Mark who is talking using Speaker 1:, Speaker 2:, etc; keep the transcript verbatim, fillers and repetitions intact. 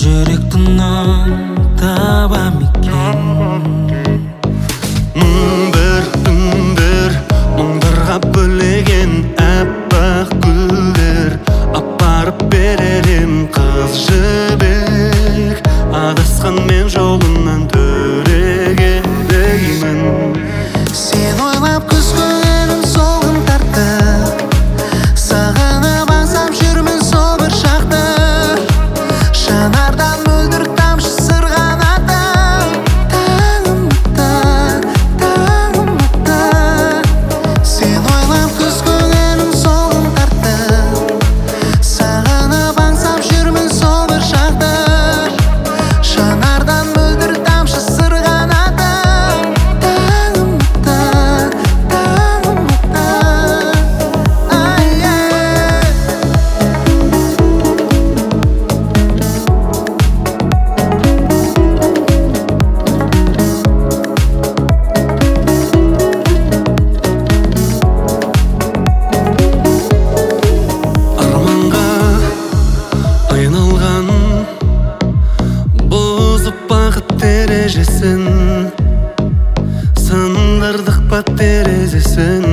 Speaker 1: жүрек тыным таба мекен?
Speaker 2: Мың бір түн бір мұңдарға бөлеген аппақ гүлдер апарып берерім қыз жібек. Адасқан мен жолынан төреге деймін.
Speaker 1: Сен ойлап күз көңілім солғын тартып, сағынып аңсап жүрмін сол бір шақты. Жанардан мөлдір тамшы сырғанады. Таңым атты, таңым атты. Сен ойлап күз көңілім солғын тартып, сағынып аңсап жүрмін сол бір шақты. Жанардан мөлдір тамшы сырғанады. Таңым атты, таңым атты. Ай-ай.
Speaker 2: Арманға айналған бұзып бақыт ережесін, сындырдық па терезесін.